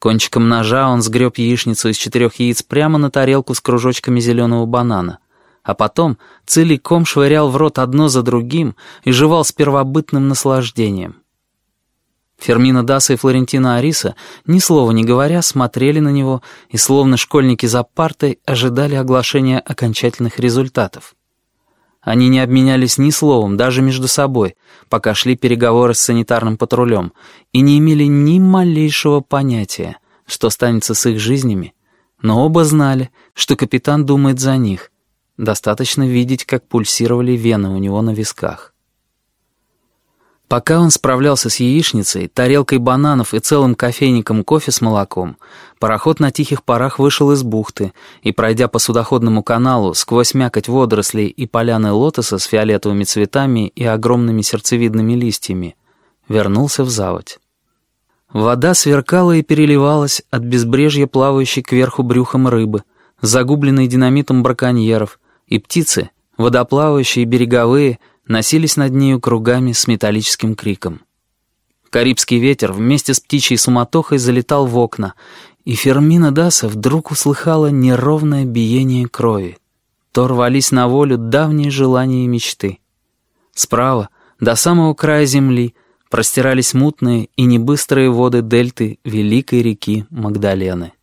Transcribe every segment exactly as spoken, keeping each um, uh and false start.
Кончиком ножа он сгреб яичницу из четырех яиц прямо на тарелку с кружочками зеленого банана, а потом целиком швырял в рот одно за другим и жевал с первобытным наслаждением. Фермина Даса и Флорентина Ариса, ни слова не говоря, смотрели на него и, словно школьники за партой, ожидали оглашения окончательных результатов. Они не обменялись ни словом, даже между собой, пока шли переговоры с санитарным патрулем, и не имели ни малейшего понятия, что станется с их жизнями, но оба знали, что капитан думает за них. Достаточно видеть, как пульсировали вены у него на висках. Пока он справлялся с яичницей, тарелкой бананов и целым кофейником кофе с молоком, пароход на тихих парах вышел из бухты и, пройдя по судоходному каналу сквозь мякоть водорослей и поляны лотоса с фиолетовыми цветами и огромными сердцевидными листьями, вернулся в заводь. Вода сверкала и переливалась от безбрежья плавающей кверху брюхом рыбы, загубленной динамитом браконьеров, и птицы, водоплавающие и береговые, носились над нею кругами с металлическим криком. Карибский ветер вместе с птичьей суматохой залетал в окна, и Фермина Даса вдруг услыхала неровное биение крови. То рвались на волю давние желания и мечты. Справа, до самого края земли, простирались мутные и небыстрые воды дельты великой реки Магдалены.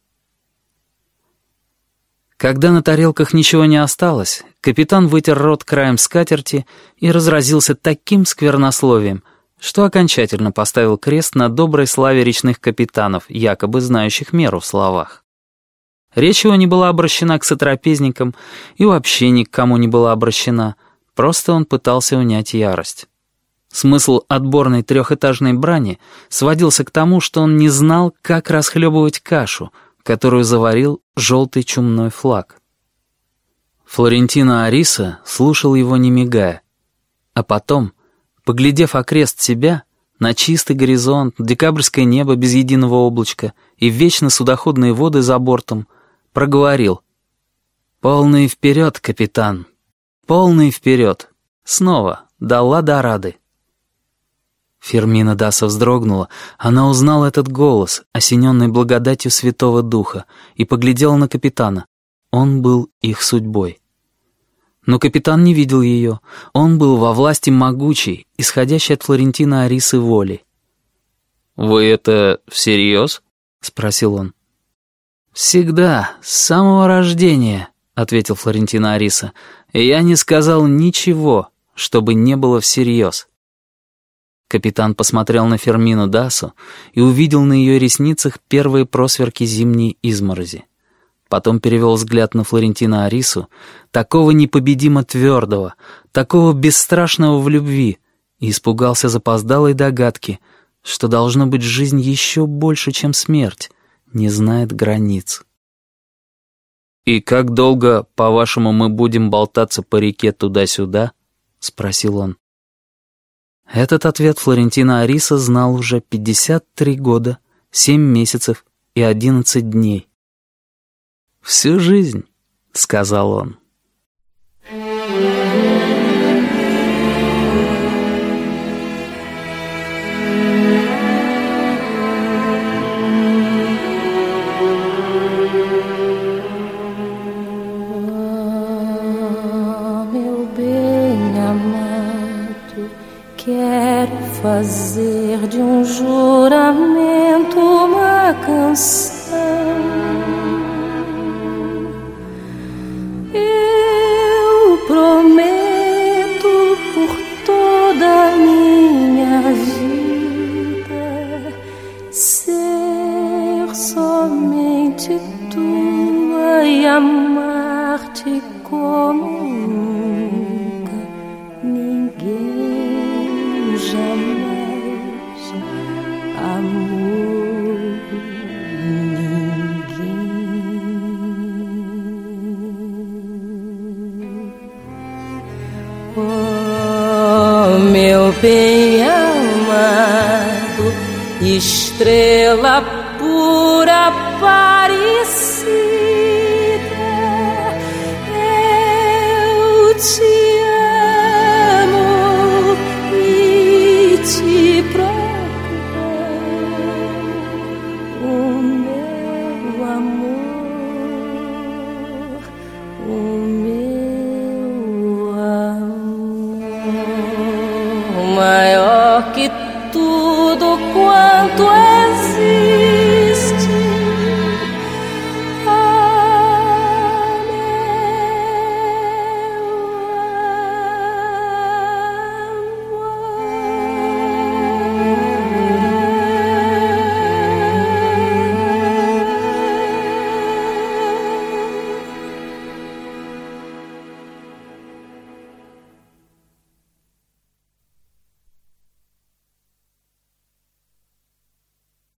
Когда на тарелках ничего не осталось, капитан вытер рот краем скатерти и разразился таким сквернословием, что окончательно поставил крест на доброй славе речных капитанов, якобы знающих меру в словах. Речь его не была обращена к сотрапезникам и вообще ни к кому не была обращена, просто он пытался унять ярость. Смысл отборной трехэтажной брани сводился к тому, что он не знал, как расхлебывать кашу, которую заварил желтый чумной флаг. Флорентина Ариса слушал его не мигая, а потом, поглядев окрест себя, на чистый горизонт, декабрьское небо без единого облачка и вечно судоходные воды за бортом, проговорил: «Полный вперед, капитан, полный вперед, снова до ла-да-рады». Фермина Даса вздрогнула. Она узнала этот голос, осененный благодатью Святого Духа, и поглядела на капитана. Он был их судьбой. Но капитан не видел ее. Он был во власти могучей, исходящей от Флорентина Арисы воли. «Вы это всерьез?» — спросил он. «Всегда, с самого рождения», — ответил Флорентина Ариса. «Я не сказал ничего, чтобы не было всерьез». Капитан посмотрел на Фермину Дасу и увидел на ее ресницах первые просверки зимней изморози. Потом перевел взгляд на Флорентина Арису, такого непобедимо твердого, такого бесстрашного в любви, и испугался запоздалой догадки, что, должно быть, жизнь еще больше, чем смерть, не знает границ. «И как долго, по-вашему, мы будем болтаться по реке туда-сюда?» — спросил он. Этот ответ Флорентина Ариса знал уже пятьдесят три года, семь месяцев и одиннадцать дней. «Всю жизнь», — сказал он. Quero fazer de um juramento uma canção. Eu prometo por toda a minha vida ser somente tua e amar-te como nunca ninguém jamais amou ninguém. Oh, meu bem amado, estrela pura Aparecida, eu te te procurei, o meu meu amor, maior que tudo quanto é